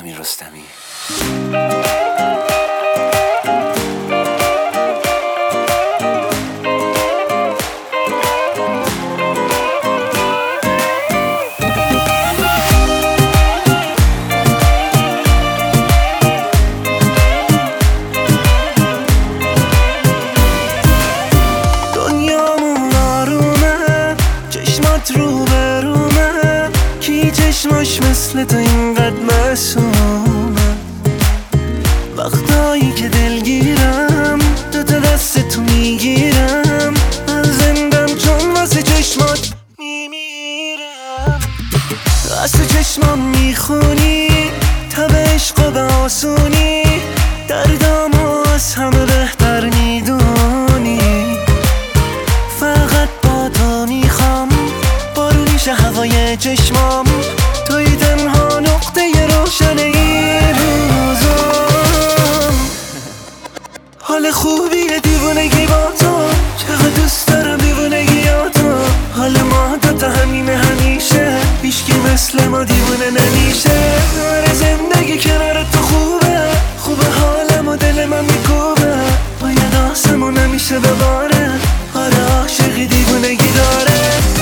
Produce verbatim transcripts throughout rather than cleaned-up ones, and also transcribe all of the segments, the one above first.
امیر رستمی. رو برومه کی چشماش مثل تو اینقدر معصومه. وقتایی که دلگیرم دو تا دست تو میگیرم، من زندم چون واسه چشمات میمیرم. از تو چشمام میخونی تب عشق و به آسونی، دردامو از همه بهتر میدونی. فقط با تو میخوام بارونیشه هوای چشمام، توی تنها نقطه روشن این روزم. حال خوبیه دیوونگی با تو، چقدر دوست دارم دیوونگیاتو. حال ما دوتا همینه همیشه، هیچکی مثل ما دیوونه نمیشه. آره زندگی کنار تو خوبه، خوبه حالم و دل من میکوبه. باید آسمون نمیشه بباره، آره عاشقی دیوونگی داره.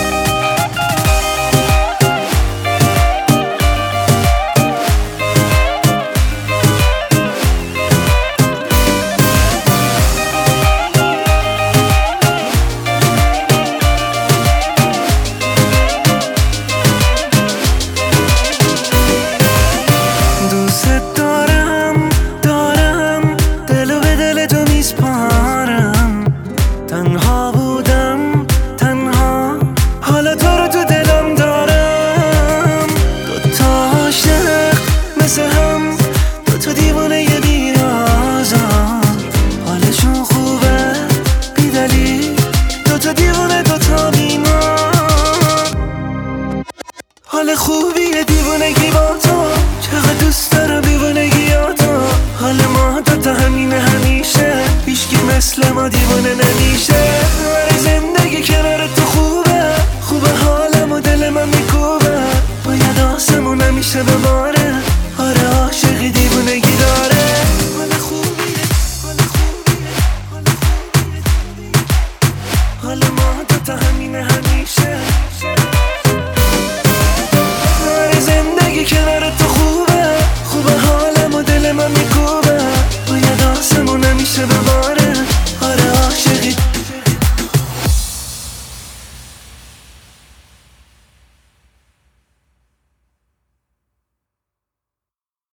تنها بودم تنها، حالا تو رو تو دلم دارم. دوتا عاشق مثل هم، دوتا دیوانه یه بیازار. حالشون خوبه بی دلیل، دوتا دیوانه دوتا بیمار. حال خوبیه دیوانگی با تو، چقدر دوست دارم دیوانگیاتو. حال ما دوتا همینه همیشه، هیچکی مثل ما دیوانه نمیشه. آره زندگی کنار تو خوبه، خوبه حالم و دل من میکوبه. باید آسمون نمیشه بباره، آره عاشقی دیوونگی داره.